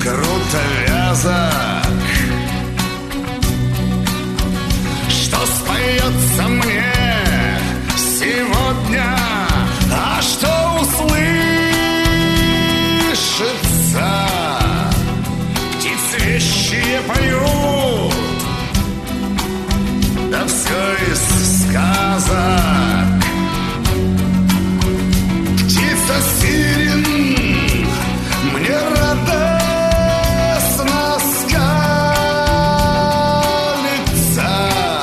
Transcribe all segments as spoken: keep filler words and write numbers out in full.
крутовязок, что споется мне сегодня, а что услышится. Птицы вещие поют, да все из сказок. Птица сирен мне радостно скалится,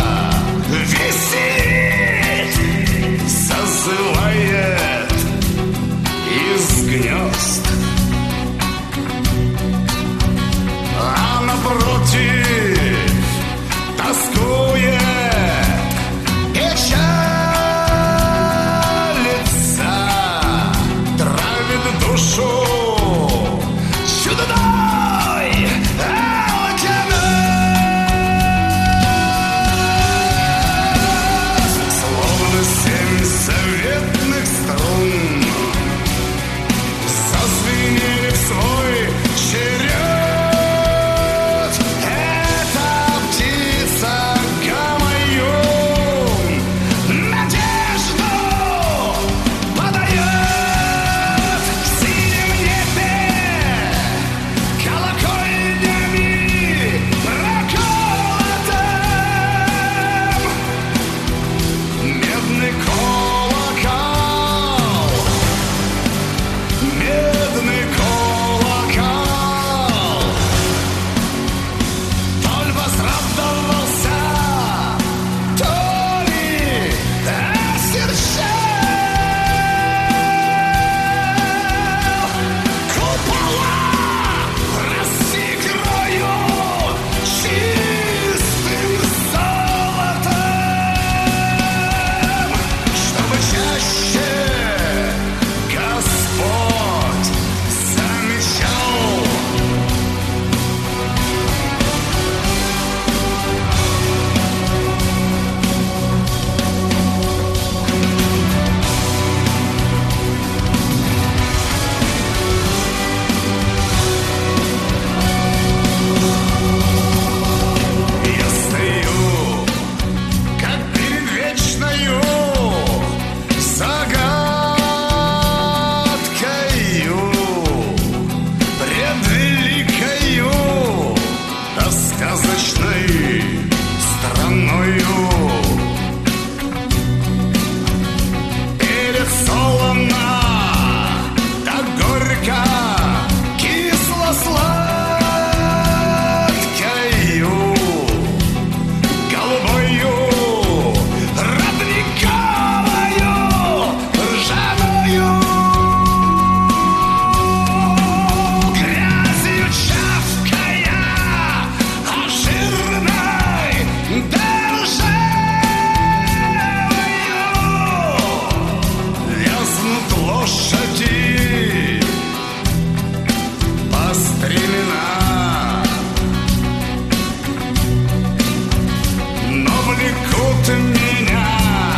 висит, созывает из гнезд. А напротив тоскует, печалится, травит душу чудной алкоголь. Словно семь заветных струн зазвенели в свой черед. Эта птица гамаюн надежду подает. В синем небе колокольнями проколотым медный колокол, медный колокол. То ли возрадовался, то ли осерчал. Купола разыграю чистым золотом, чтобы чаще Господь замечал. Я стою, как перед вечною загадкою, пред великою, да сказочной страною. Перед солоно, да горько, кисло-сладкою, голубою, родниковою, ржаную. Грязью чавкая, а жирной державою вязнут лошади по стременам, но влекут меня